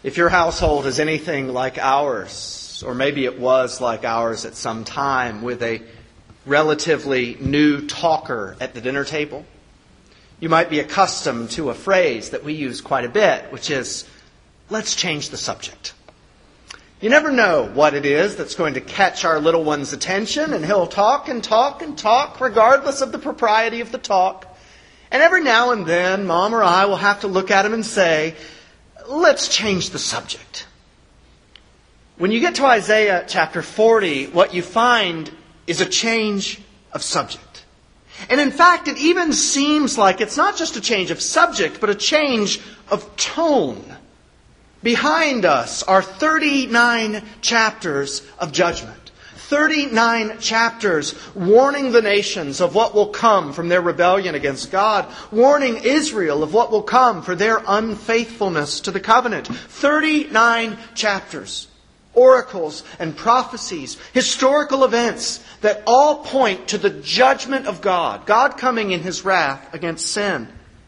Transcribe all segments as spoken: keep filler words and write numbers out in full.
If your household is anything like ours, or maybe it was like ours at some time, with a relatively new talker at the dinner table, you might be accustomed to a phrase that we use quite a bit, which is, let's change the subject. You never know what it is that's going to catch our little one's attention, and he'll talk and talk and talk regardless of the propriety of the talk. And every now and then, Mom or I will have to look at him and say, let's change the subject. When you get to Isaiah chapter forty, what you find is a change of subject. And in fact, it even seems like it's not just a change of subject, but a change of tone. Behind us are thirty-nine chapters of judgment. thirty-nine chapters warning the nations of what will come from their rebellion against God. Warning Israel of what will come for their unfaithfulness to the covenant. thirty-nine chapters. Oracles and prophecies. Historical events that all point to the judgment of God. God coming in His wrath against sin.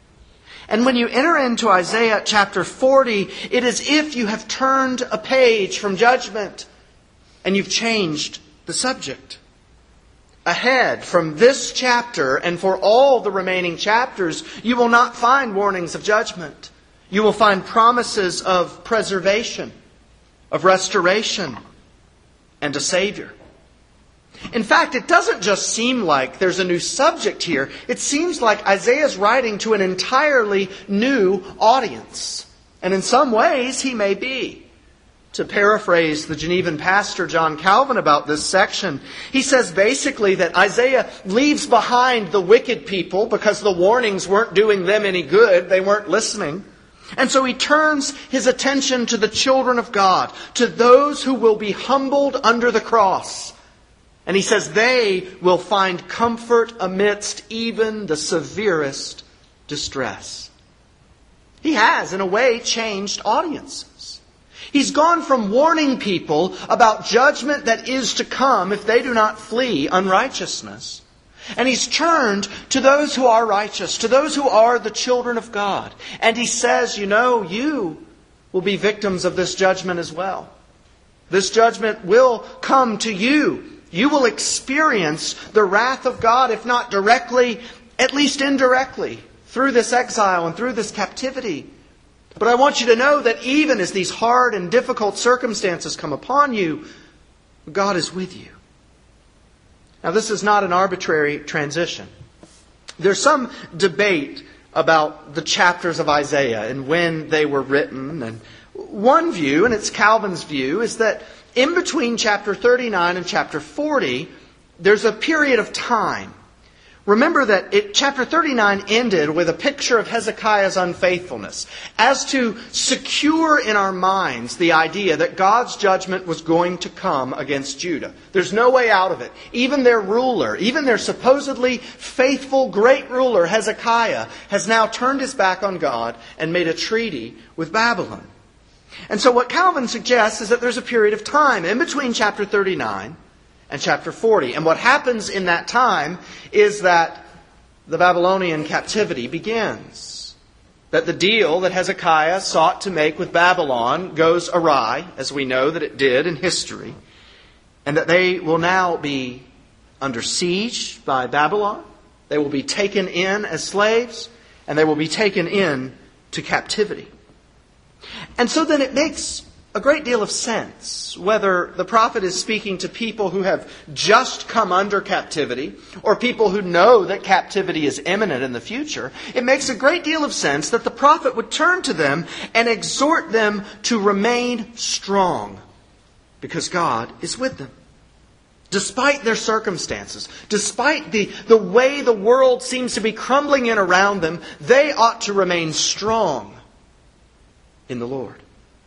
And when you enter into Isaiah chapter forty, it is as if you have turned a page from judgment and you've changed the subject. Ahead from this chapter and for all the remaining chapters, you will not find warnings of judgment. You will find promises of preservation, of restoration, and a Savior. In fact, it doesn't just seem like there's a new subject here. It seems like Isaiah's writing to an entirely new audience. And in some ways, he may be. To paraphrase the Genevan pastor John Calvin about this section, he says basically that Isaiah leaves behind the wicked people because the warnings weren't doing them any good. They weren't listening. And so he turns his attention to the children of God, to those who will be humbled under the cross. And he says they will find comfort amidst even the severest distress. He has, in a way, changed audiences. He's gone from warning people about judgment that is to come if they do not flee unrighteousness. And He's turned to those who are righteous, to those who are the children of God. And He says, you know, you will be victims of this judgment as well. This judgment will come to you. You will experience the wrath of God, if not directly, at least indirectly, through this exile and through this captivity. But I want you to know that even as these hard and difficult circumstances come upon you, God is with you. Now, this is not an arbitrary transition. There's some debate about the chapters of Isaiah and when they were written. And one view, and it's Calvin's view, is that in between chapter thirty-nine and chapter forty, there's a period of time. Remember that it, chapter thirty-nine ended with a picture of Hezekiah's unfaithfulness, as to secure in our minds the idea that God's judgment was going to come against Judah. There's no way out of it. Even their ruler, even their supposedly faithful great ruler, Hezekiah, has now turned his back on God and made a treaty with Babylon. And so what Calvin suggests is that there's a period of time in between chapter thirty-nine and chapter forty. And what happens in that time is that the Babylonian captivity begins. That the deal that Hezekiah sought to make with Babylon goes awry, as we know that it did in history. And that they will now be under siege by Babylon. They will be taken in as slaves. And they will be taken in to captivity. And so then it makes a great deal of sense whether the prophet is speaking to people who have just come under captivity or people who know that captivity is imminent in the future. It makes a great deal of sense that the prophet would turn to them and exhort them to remain strong because God is with them. Despite their circumstances, despite the, the way the world seems to be crumbling in around them, they ought to remain strong in the Lord.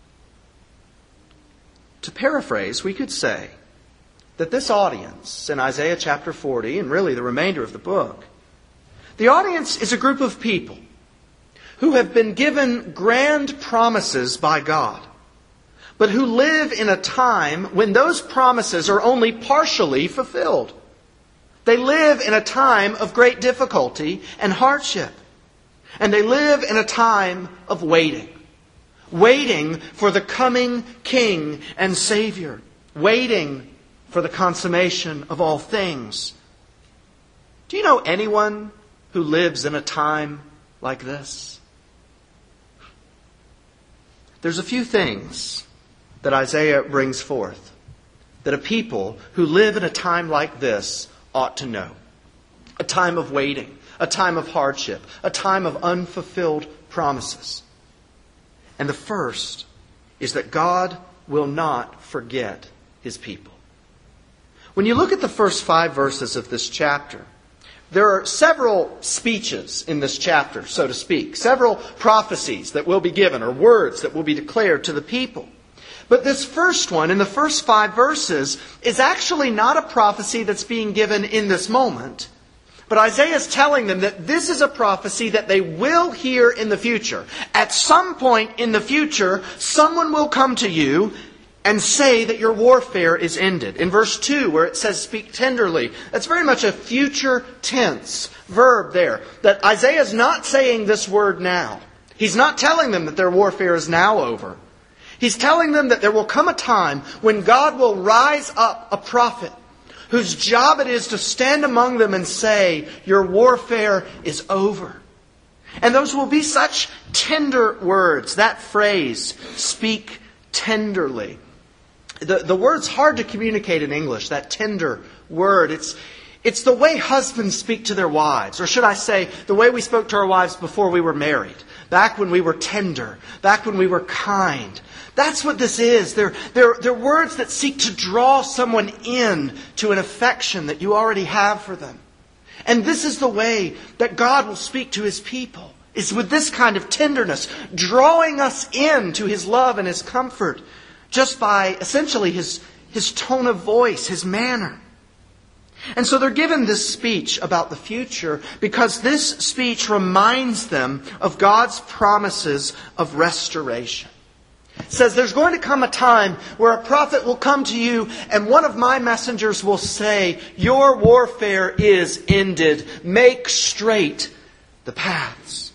To paraphrase, we could say that this audience in Isaiah chapter forty, and really the remainder of the book, the audience is a group of people who have been given grand promises by God, but who live in a time when those promises are only partially fulfilled. They live in a time of great difficulty and hardship. And they live in a time of waiting. waiting for the coming King and Savior, waiting for the consummation of all things. Do you know anyone who lives in a time like this? There's a few things that Isaiah brings forth that a people who live in a time like this ought to know. A time of waiting, a time of hardship, a time of unfulfilled promises. And the first is that God will not forget His people. When you look at the first five verses of this chapter, there are several speeches in this chapter, so to speak. Several prophecies that will be given, or words that will be declared to the people. But this first one, in the first five verses, is actually not a prophecy that's being given in this moment. But Isaiah is telling them that this is a prophecy that they will hear in the future. At some point in the future, someone will come to you and say that your warfare is ended. In verse two, where it says, speak tenderly, that's very much a future tense verb there. That Isaiah is not saying this word now. He's not telling them that their warfare is now over. He's telling them that there will come a time when God will rise up a prophet whose job it is to stand among them and say, your warfare is over. And those will be such tender words. That phrase, speak tenderly. The, the word's hard to communicate in English, that tender word. It's, it's the way husbands speak to their wives. Or should I say, the way we spoke to our wives before we were married. Back when we were tender. Back when we were kind. That's what this is. They're, they're, they're words that seek to draw someone in to an affection that you already have for them. And this is the way that God will speak to His people. Is with this kind of tenderness, drawing us in to His love and His comfort. Just by essentially His, His tone of voice, His manner. And so they're given this speech about the future because this speech reminds them of God's promises of restoration. It says there's going to come a time where a prophet will come to you and one of my messengers will say, your warfare is ended. Make straight the paths.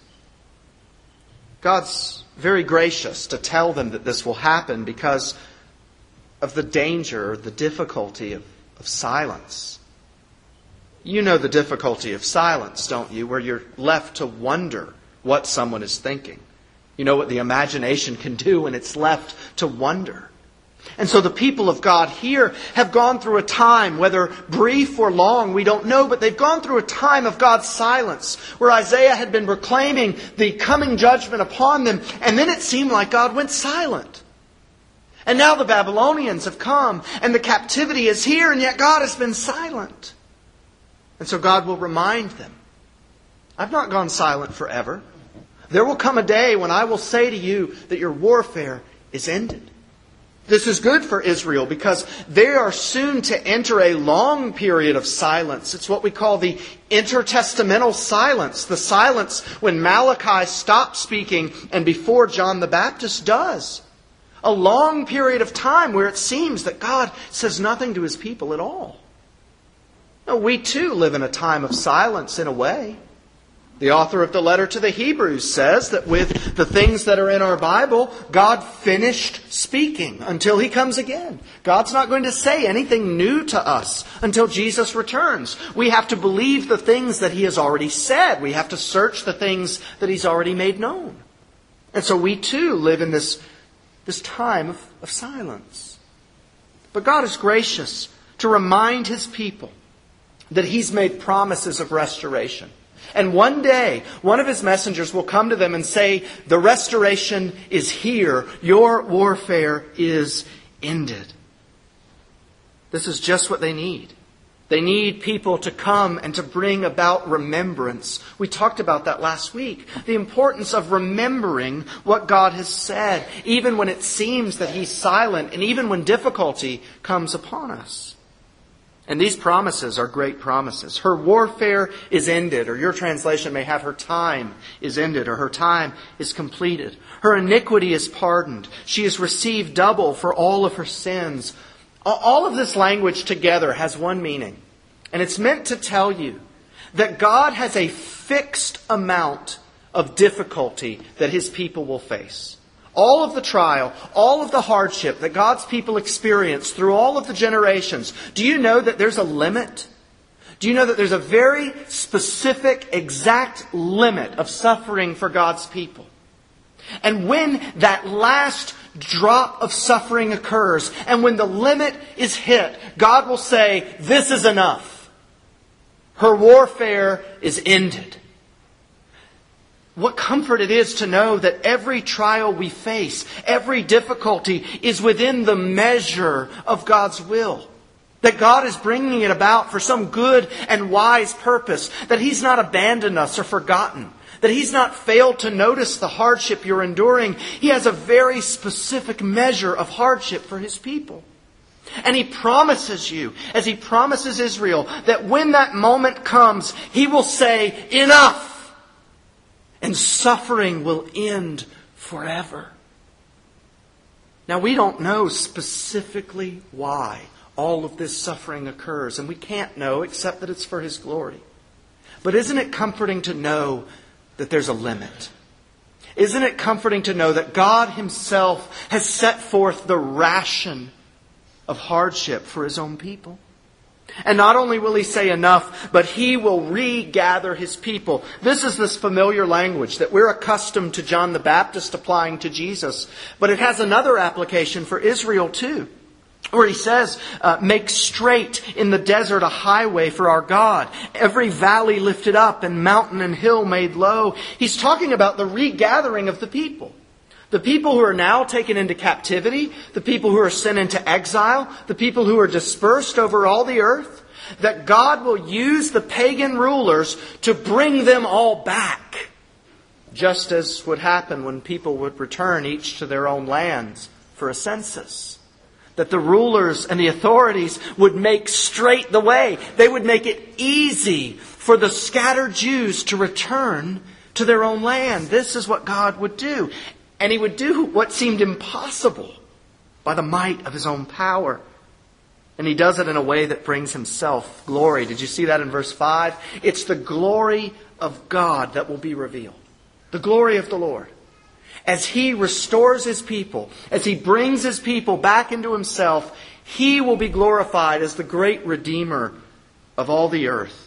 God's very gracious to tell them that this will happen because of the danger, the difficulty of, of silence. You know the difficulty of silence, don't you? Where you're left to wonder what someone is thinking. You know what the imagination can do when it's left to wonder. And so the people of God here have gone through a time, whether brief or long, we don't know, but they've gone through a time of God's silence, where Isaiah had been proclaiming the coming judgment upon them, and then it seemed like God went silent. And now the Babylonians have come, and the captivity is here, and yet God has been silent. And so God will remind them, I've not gone silent forever. There will come a day when I will say to you that your warfare is ended. This is good for Israel because they are soon to enter a long period of silence. It's what we call the intertestamental silence. The silence when Malachi stops speaking and before John the Baptist does. A long period of time where it seems that God says nothing to His people at all. Now, we too live in a time of silence in a way. The author of the letter to the Hebrews says that with the things that are in our Bible, God finished speaking until He comes again. God's not going to say anything new to us until Jesus returns. We have to believe the things that He has already said. We have to search the things that He's already made known. And so we too live in this, this time of, of silence. But God is gracious to remind His people that He's made promises of restoration. And one day, one of His messengers will come to them and say, the restoration is here. Your warfare is ended. This is just what they need. They need people to come and to bring about remembrance. We talked about that last week. The importance of remembering what God has said, even when it seems that He's silent and even when difficulty comes upon us. And these promises are great promises. Her warfare is ended, or your translation may have her time is ended, or her time is completed. Her iniquity is pardoned. She has received double for all of her sins. All of this language together has one meaning. And it's meant to tell you that God has a fixed amount of difficulty that His people will face. all of the trial, all of the hardship that God's people experience through all of the generations, do you know that there's a limit? Do you know that there's a very specific, exact limit of suffering for God's people? And when that last drop of suffering occurs, and when the limit is hit, God will say, this is enough. Her warfare is ended. What comfort it is to know that every trial we face, every difficulty is within the measure of God's will. That God is bringing it about for some good and wise purpose. That He's not abandoned us or forgotten. That He's not failed to notice the hardship you're enduring. He has a very specific measure of hardship for His people. And He promises you, as He promises Israel, that when that moment comes, He will say, enough! And suffering will end forever. Now we don't know specifically why all of this suffering occurs, and we can't know except that it's for His glory. But isn't it comforting to know that there's a limit? Isn't it comforting to know that God Himself has set forth the ration of hardship for His own people? And not only will He say enough, but He will regather His people. This is this familiar language that we're accustomed to John the Baptist applying to Jesus. But it has another application for Israel too. Where He says, uh, make straight in the desert a highway for our God. Every valley lifted up and mountain and hill made low. He's talking about the regathering of the people. The people who are now taken into captivity, the people who are sent into exile, the people who are dispersed over all the earth, that God will use the pagan rulers to bring them all back. Just as would happen when people would return each to their own lands for a census. That the rulers and the authorities would make straight the way. They would make it easy for the scattered Jews to return to their own land. This is what God would do. And He would do what seemed impossible by the might of His own power. And He does it in a way that brings Himself glory. Did you see that in verse five? It's the glory of God that will be revealed. The glory of the Lord. As He restores His people, as He brings His people back into Himself, He will be glorified as the great Redeemer of all the earth.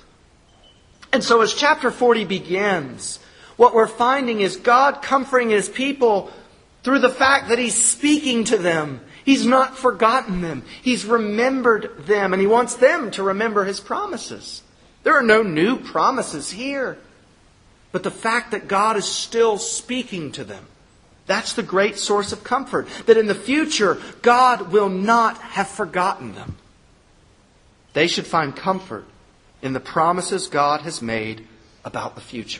And so as chapter forty begins, what we're finding is God comforting His people through the fact that He's speaking to them. He's not forgotten them. He's remembered them, and He wants them to remember His promises. There are no new promises here. But the fact that God is still speaking to them, that's the great source of comfort. That in the future, God will not have forgotten them. They should find comfort in the promises God has made about the future.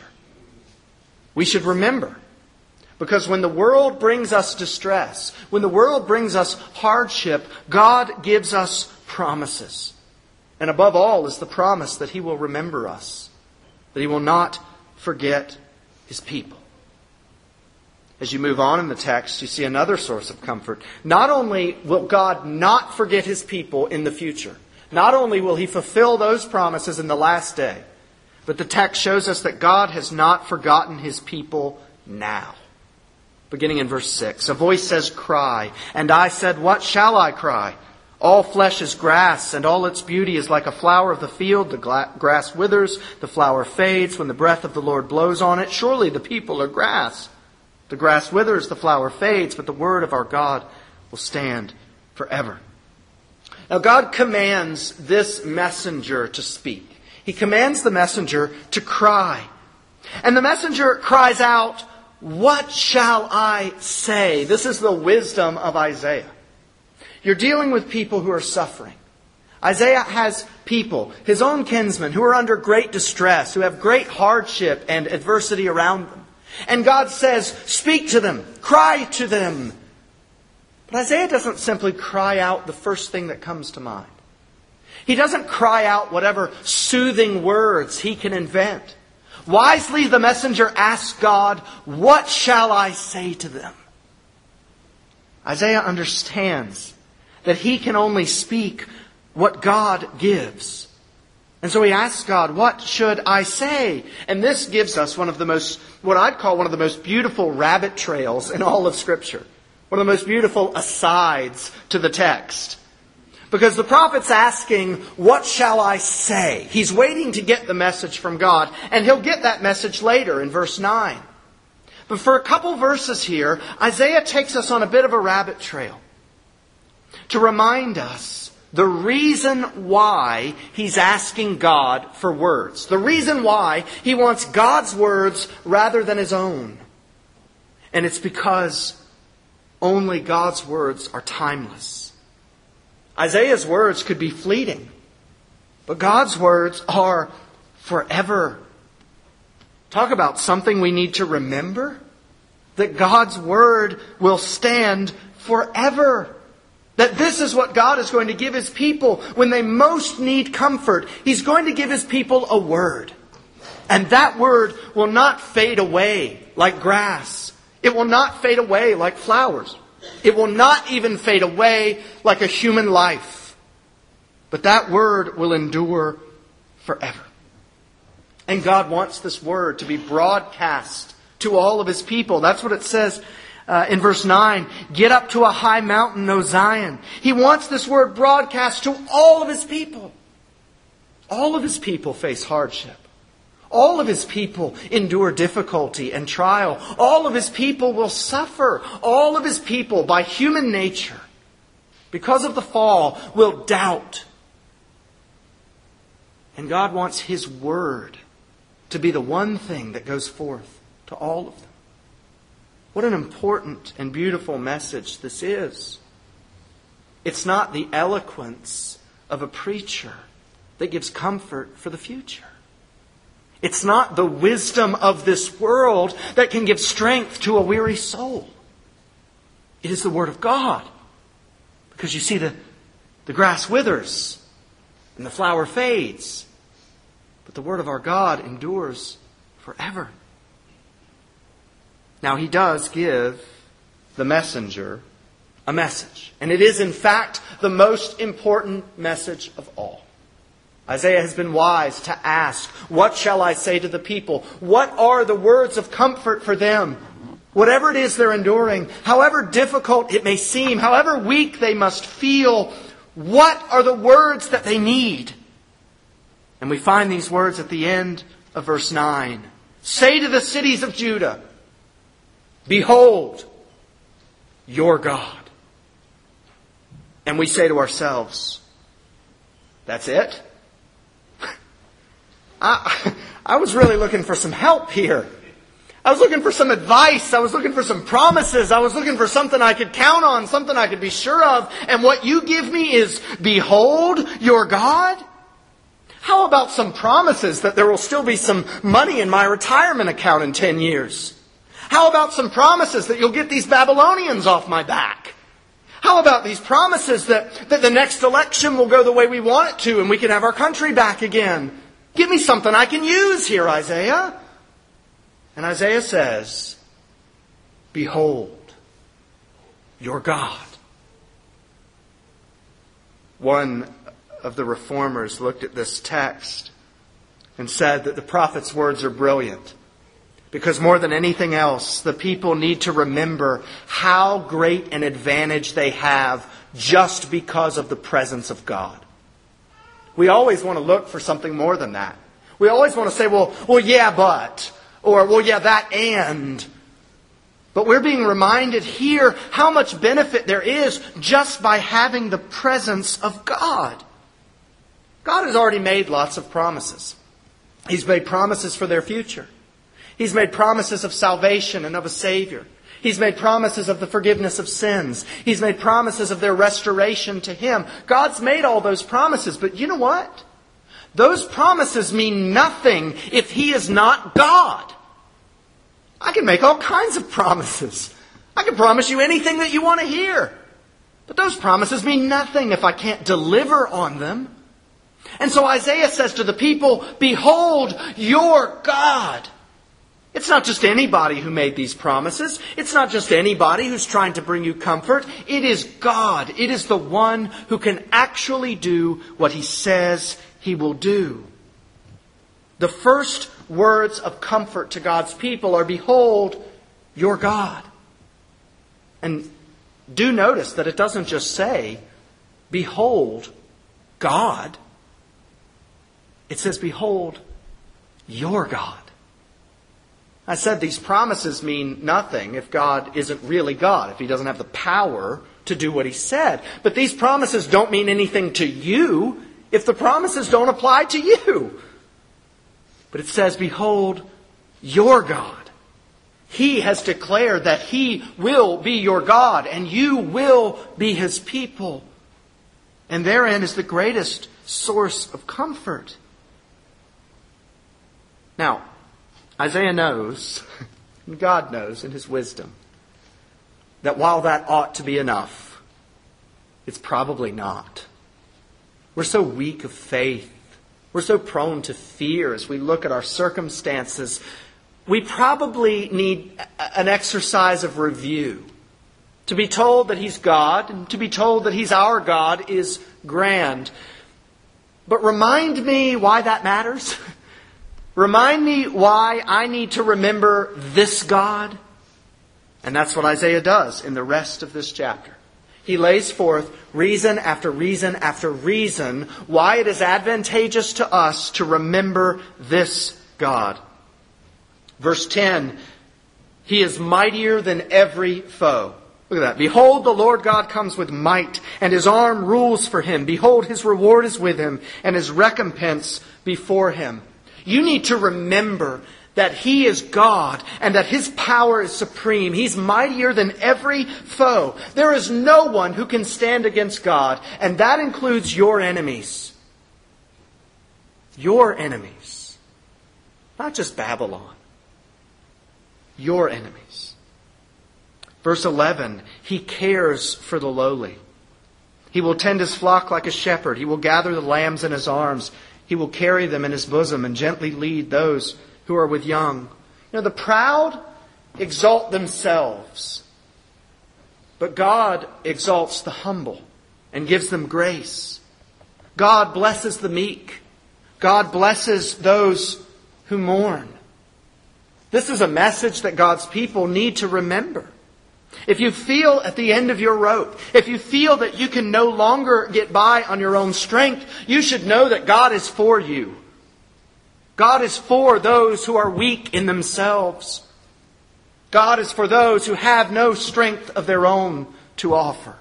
We should remember. Because when the world brings us distress, when the world brings us hardship, God gives us promises. And above all is the promise that He will remember us. That He will not forget His people. As you move on in the text, you see another source of comfort. Not only will God not forget His people in the future, not only will He fulfill those promises in the last day, but the text shows us that God has not forgotten His people now. Beginning in verse six, a voice says, cry. And I said, what shall I cry? All flesh is grass, and all its beauty is like a flower of the field. The gla- grass withers, the flower fades when the breath of the Lord blows on it. Surely the people are grass. The grass withers, the flower fades, but the word of our God will stand forever. Now God commands this messenger to speak. He commands the messenger to cry. And the messenger cries out, what shall I say? This is the wisdom of Isaiah. You're dealing with people who are suffering. Isaiah has people, his own kinsmen, who are under great distress, who have great hardship and adversity around them. And God says, speak to them, cry to them. But Isaiah doesn't simply cry out the first thing that comes to mind. He doesn't cry out whatever soothing words he can invent. Wisely the messenger asks God, what shall I say to them? Isaiah understands that he can only speak what God gives. And so he asks God, what should I say? And this gives us one of the most, what I'd call one of the most beautiful rabbit trails in all of Scripture. One of the most beautiful asides to the text. Because the prophet's asking, what shall I say? He's waiting to get the message from God. And he'll get that message later in verse nine. But for a couple verses here, Isaiah takes us on a bit of a rabbit trail to remind us the reason why he's asking God for words. The reason why he wants God's words rather than his own. And it's because only God's words are timeless. Isaiah's words could be fleeting, but God's words are forever. Talk about something we need to remember. That God's word will stand forever. That this is what God is going to give His people when they most need comfort. He's going to give His people a word. And that word will not fade away like grass. It will not fade away like flowers. It will not even fade away like a human life. But that word will endure forever. And God wants this word to be broadcast to all of His people. That's what it says uh, in verse nine. Get up to a high mountain, O Zion. He wants this word broadcast to all of His people. All of His people face hardship. All of His people endure difficulty and trial. All of His people will suffer. All of His people, by human nature, because of the fall, will doubt. And God wants His word to be the one thing that goes forth to all of them. What an important and beautiful message this is. It's not the eloquence of a preacher that gives comfort for the future. It's not the wisdom of this world that can give strength to a weary soul. It is the Word of God. Because you see, the, the grass withers and the flower fades. But the Word of our God endures forever. Now, He does give the messenger a message. And it is, in fact, the most important message of all. Isaiah has been wise to ask, what shall I say to the people? What are the words of comfort for them? Whatever it is they're enduring, however difficult it may seem, however weak they must feel, what are the words that they need? And we find these words at the end of verse nine. Say to the cities of Judah, behold, your God. And we say to ourselves, that's it? I, I was really looking for some help here. I was looking for some advice. I was looking for some promises. I was looking for something I could count on, something I could be sure of. And what you give me is, behold, your God? How about some promises that there will still be some money in my retirement account in ten years? How about some promises that you'll get these Babylonians off my back? How about these promises that, that the next election will go the way we want it to and we can have our country back again? Give me something I can use here, Isaiah. And Isaiah says, behold, your God. One of the reformers looked at this text and said that the prophet's words are brilliant. Because more than anything else, the people need to remember how great an advantage they have just because of the presence of God. We always want to look for something more than that. We always want to say, well, well, yeah, but, or, well, yeah, that and. But we're being reminded here how much benefit there is just by having the presence of God. God has already made lots of promises. He's made promises for their future. He's made promises of salvation and of a Savior. He's made promises of the forgiveness of sins. He's made promises of their restoration to Him. God's made all those promises, but you know what? Those promises mean nothing if He is not God. I can make all kinds of promises. I can promise you anything that you want to hear. But those promises mean nothing if I can't deliver on them. And so Isaiah says to the people, behold, your God. It's not just anybody who made these promises. It's not just anybody who's trying to bring you comfort. It is God. It is the one who can actually do what He says He will do. The first words of comfort to God's people are, behold, your God. And do notice that it doesn't just say, behold, God. It says, behold, your God. I said these promises mean nothing if God isn't really God, if He doesn't have the power to do what He said. But these promises don't mean anything to you if the promises don't apply to you. But it says, behold, your God. He has declared that He will be your God and you will be His people. And therein is the greatest source of comfort. Now, Isaiah knows, and God knows in His wisdom, that while that ought to be enough, it's probably not. We're so weak of faith. We're so prone to fear as we look at our circumstances. We probably need an exercise of review. To be told that He's God and to be told that He's our God is grand. But remind me why that matters. Remind me why I need to remember this God. And that's what Isaiah does in the rest of this chapter. He lays forth reason after reason after reason why it is advantageous to us to remember this God. Verse ten, He is mightier than every foe. Look at that. Behold, the Lord God comes with might, and His arm rules for Him. Behold, His reward is with Him, and His recompense before Him. You need to remember that He is God and that His power is supreme. He's mightier than every foe. There is no one who can stand against God, and that includes your enemies. Your enemies. Not just Babylon. Your enemies. Verse eleven, He cares for the lowly. He will tend His flock like a shepherd. He will gather the lambs in His arms. He will carry them in His bosom and gently lead those who are with young. You know, the proud exalt themselves, but God exalts the humble and gives them grace. God blesses the meek. God blesses those who mourn. This is a message that God's people need to remember. If you feel at the end of your rope, if you feel that you can no longer get by on your own strength, you should know that God is for you. God is for those who are weak in themselves. God is for those who have no strength of their own to offer.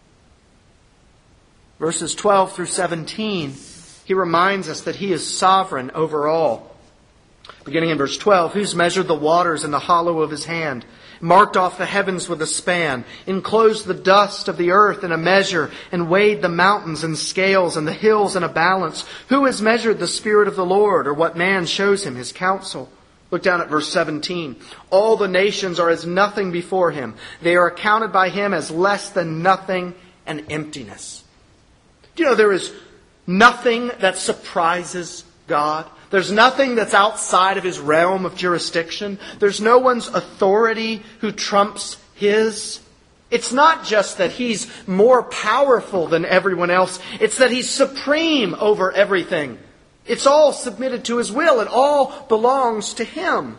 Verses twelve through seventeen, He reminds us that He is sovereign over all. Beginning in verse twelve, Who's measured the waters in the hollow of His hand, marked off the heavens with a span, enclosed the dust of the earth in a measure, and weighed the mountains in scales and the hills in a balance? Who has measured the Spirit of the Lord, or what man shows Him His counsel? Look down at verse seventeen. All the nations are as nothing before Him. They are accounted by Him as less than nothing and emptiness. Do you know there is nothing that surprises God? There's nothing that's outside of His realm of jurisdiction. There's no one's authority who trumps His. It's not just that He's more powerful than everyone else. It's that He's supreme over everything. It's all submitted to His will. It all belongs to Him.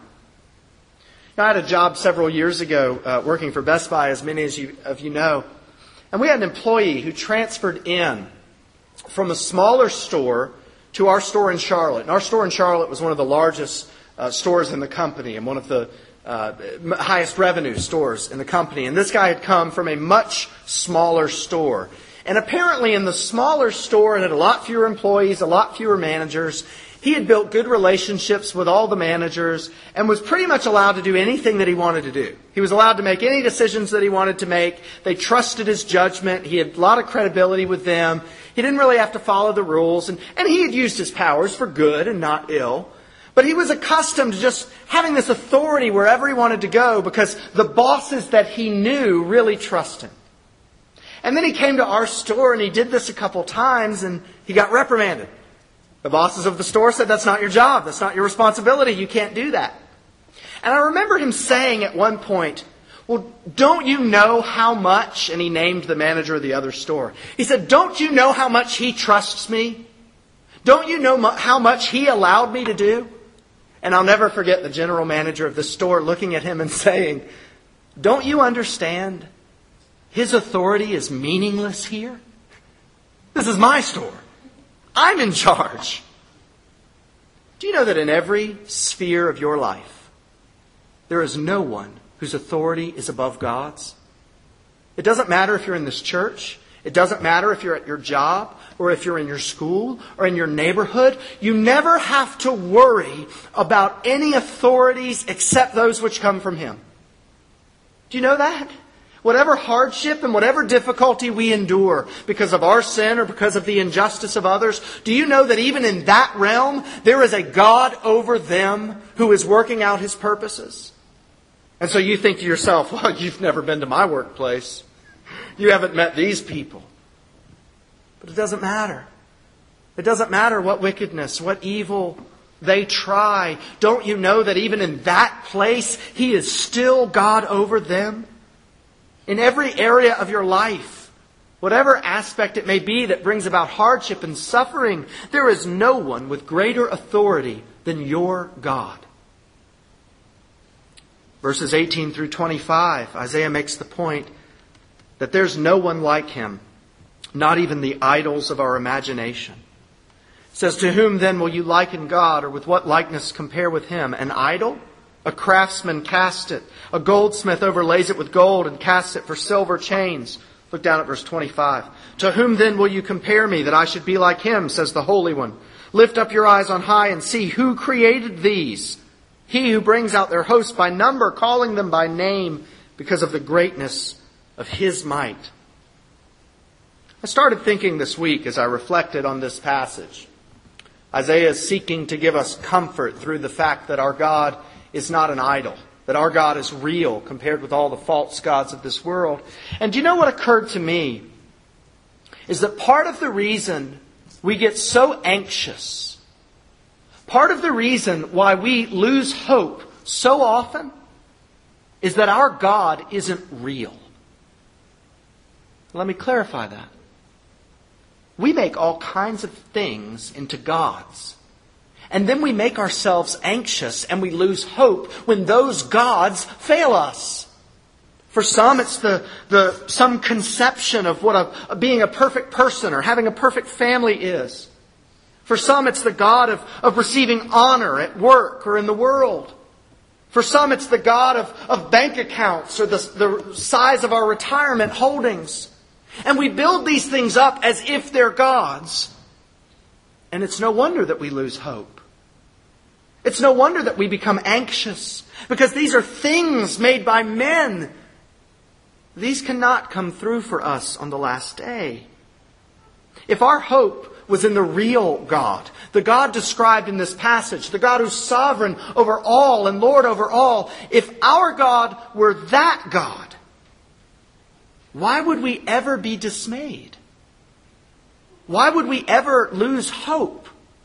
I had a job several years ago uh, working for Best Buy, as many as you, of you know. And we had an employee who transferred in from a smaller store to our store in Charlotte. And our store in Charlotte was one of the largest uh, stores in the company and one of the uh, highest revenue stores in the company. And this guy had come from a much smaller store. And apparently in the smaller store, it had a lot fewer employees, a lot fewer managers. He had built good relationships with all the managers and was pretty much allowed to do anything that he wanted to do. He was allowed to make any decisions that he wanted to make. They trusted his judgment. He had a lot of credibility with them. He didn't really have to follow the rules. And, and he had used his powers for good and not ill. But he was accustomed to just having this authority wherever he wanted to go because the bosses that he knew really trust him. And then he came to our store and he did this a couple times and he got reprimanded. The bosses of the store said, that's not your job. That's not your responsibility. You can't do that. And I remember him saying at one point, well, don't you know how much, and he named the manager of the other store. He said, don't you know how much he trusts me? Don't you know how much He allowed me to do? And I'll never forget the general manager of the store looking at him and saying, don't you understand? His authority is meaningless here. This is my store. I'm in charge. Do you know that in every sphere of your life, there is no one whose authority is above God's? It doesn't matter if you're in this church. It doesn't matter if you're at your job or if you're in your school or in your neighborhood. You never have to worry about any authorities except those which come from Him. Do you know that? Whatever hardship and whatever difficulty we endure because of our sin or because of the injustice of others, do you know that even in that realm, there is a God over them who is working out His purposes? And so you think to yourself, well, you've never been to my workplace. You haven't met these people. But it doesn't matter. It doesn't matter what wickedness, what evil they try. Don't you know that even in that place, He is still God over them? In every area of your life, whatever aspect it may be that brings about hardship and suffering, there is no one with greater authority than your God. Verses eighteen through twenty-five, Isaiah makes the point that there's no one like Him, not even the idols of our imagination. It says, to whom then will you liken God, or with what likeness compare with Him? An idol? A craftsman cast it. A goldsmith overlays it with gold and casts it for silver chains. Look down at verse twenty-five. To whom then will you compare me, that I should be like Him, says the Holy One. Lift up your eyes on high and see who created these. He who brings out their host by number, calling them by name, because of the greatness of His might. I started thinking this week as I reflected on this passage. Isaiah is seeking to give us comfort through the fact that our God is not an idol, that our God is real compared with all the false gods of this world. And do you know what occurred to me? Is that part of the reason we get so anxious, part of the reason why we lose hope so often, is that our God isn't real. Let me clarify that. We make all kinds of things into gods. And then we make ourselves anxious and we lose hope when those gods fail us. For some, it's the, the some conception of what a, being a perfect person or having a perfect family is. For some, it's the God of, of receiving honor at work or in the world. For some, it's the God of, of bank accounts or the, the size of our retirement holdings. And we build these things up as if they're gods. And it's no wonder that we lose hope. It's no wonder that we become anxious, because these are things made by men. These cannot come through for us on the last day. If our hope was in the real God, the God described in this passage, the God who's sovereign over all and Lord over all, if our God were that God, why would we ever be dismayed? Why would we ever lose hope?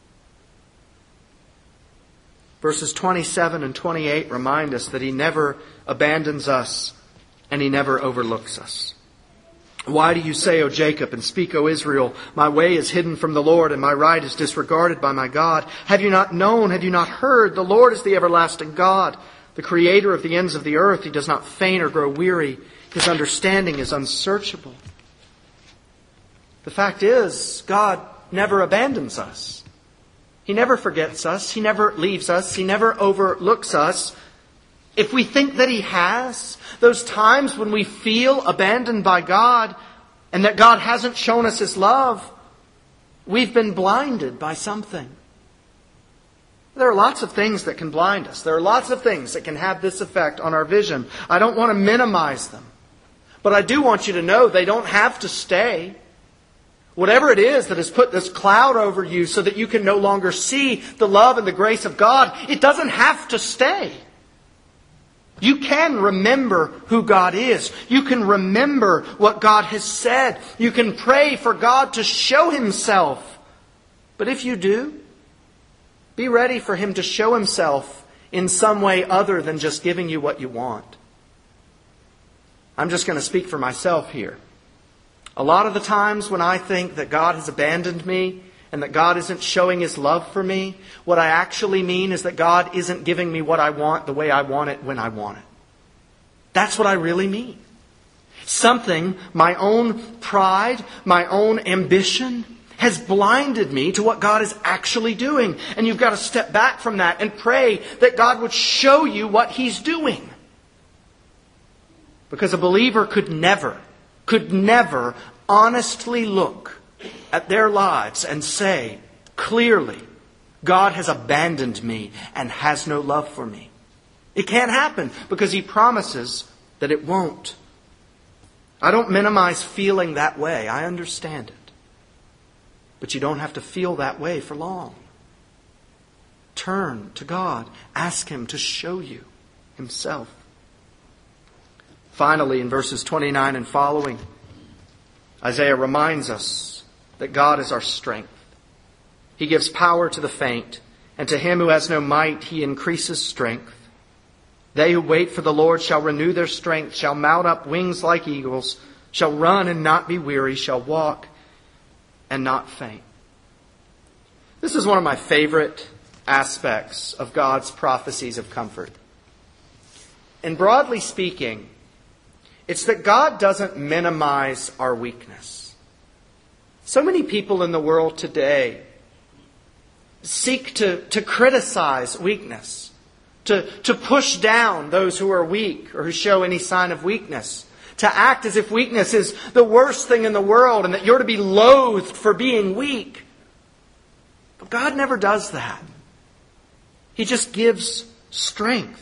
Verses twenty-seven and twenty-eight remind us that He never abandons us and He never overlooks us. Why do you say, O Jacob, and speak, O Israel, my way is hidden from the Lord, and my right is disregarded by my God? Have you not known, have you not heard? The Lord is the everlasting God, the Creator of the ends of the earth. He does not faint or grow weary. His understanding is unsearchable. The fact is, God never abandons us. He never forgets us. He never leaves us. He never overlooks us. If we think that He has, those times when we feel abandoned by God and that God hasn't shown us His love, we've been blinded by something. There are lots of things that can blind us. There are lots of things that can have this effect on our vision. I don't want to minimize them. But I do want you to know they don't have to stay. Whatever it is that has put this cloud over you so that you can no longer see the love and the grace of God, it doesn't have to stay. You can remember who God is. You can remember what God has said. You can pray for God to show Himself. But if you do, be ready for Him to show Himself in some way other than just giving you what you want. I'm just going to speak for myself here. A lot of the times when I think that God has abandoned me and that God isn't showing His love for me, what I actually mean is that God isn't giving me what I want the way I want it when I want it. That's what I really mean. Something, my own pride, my own ambition, has blinded me to what God is actually doing. And you've got to step back from that and pray that God would show you what He's doing. Because a believer could never, could never honestly look at their lives and say, clearly, God has abandoned me and has no love for me. It can't happen because He promises that it won't. I don't minimize feeling that way. I understand it. But you don't have to feel that way for long. Turn to God. Ask Him to show you Himself. Finally, in verses twenty-nine and following, Isaiah reminds us that God is our strength. He gives power to the faint, and to him who has no might, He increases strength. They who wait for the Lord shall renew their strength, shall mount up wings like eagles, shall run and not be weary, shall walk and not faint. This is one of my favorite aspects of God's prophecies of comfort. And broadly speaking, it's that God doesn't minimize our weakness. So many people in the world today seek to, to criticize weakness, to, to push down those who are weak or who show any sign of weakness, to act as if weakness is the worst thing in the world and that you're to be loathed for being weak. But God never does that. He just gives strength.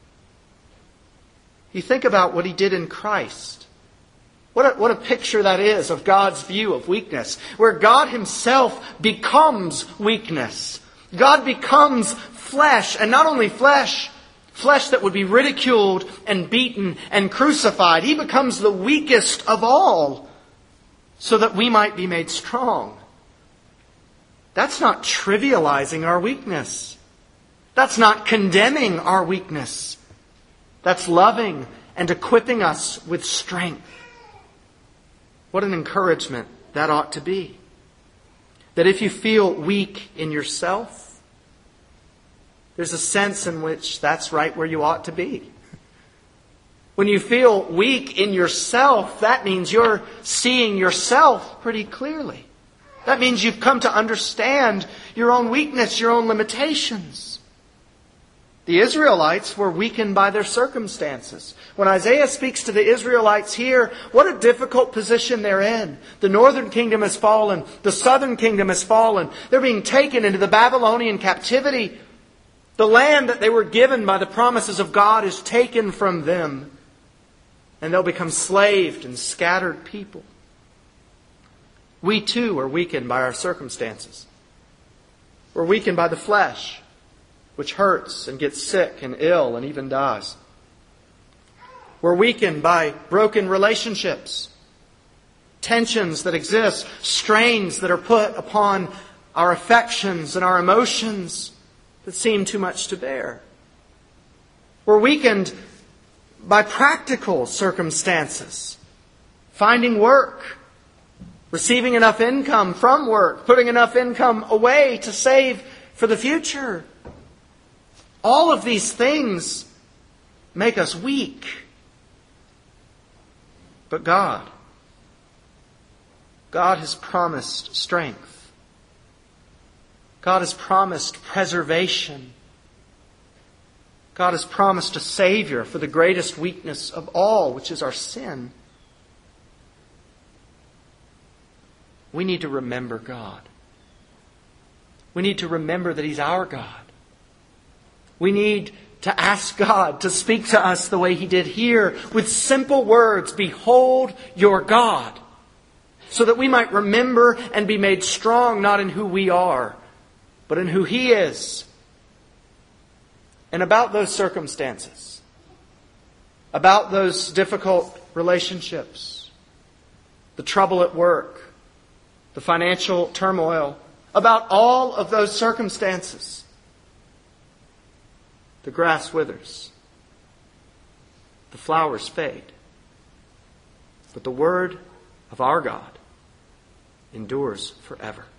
You think about what He did in Christ. What a, what a picture that is of God's view of weakness, where God Himself becomes weakness. God becomes flesh, and not only flesh, flesh that would be ridiculed and beaten and crucified. He becomes the weakest of all so that we might be made strong. That's not trivializing our weakness. That's not condemning our weakness. That's loving and equipping us with strength. What an encouragement that ought to be. That if you feel weak in yourself, there's a sense in which that's right where you ought to be. When you feel weak in yourself, that means you're seeing yourself pretty clearly. That means you've come to understand your own weakness, your own limitations. The Israelites were weakened by their circumstances. When Isaiah speaks to the Israelites here, what a difficult position they're in. The northern kingdom has fallen. The southern kingdom has fallen. They're being taken into the Babylonian captivity. The land that they were given by the promises of God is taken from them. And they'll become slaved and scattered people. We too are weakened by our circumstances. We're weakened by the flesh, which hurts and gets sick and ill and even dies. We're weakened by broken relationships, tensions that exist, strains that are put upon our affections and our emotions that seem too much to bear. We're weakened by practical circumstances, finding work, receiving enough income from work, putting enough income away to save for the future. All of these things make us weak. But God, God has promised strength. God has promised preservation. God has promised a Savior for the greatest weakness of all, which is our sin. We need to remember God. We need to remember that He's our God. We need to ask God to speak to us the way He did here with simple words, "Behold your God," so that we might remember and be made strong not in who we are, but in who He is. And about those circumstances, about those difficult relationships, the trouble at work, the financial turmoil, about all of those circumstances, the grass withers, the flowers fade, but the word of our God endures forever.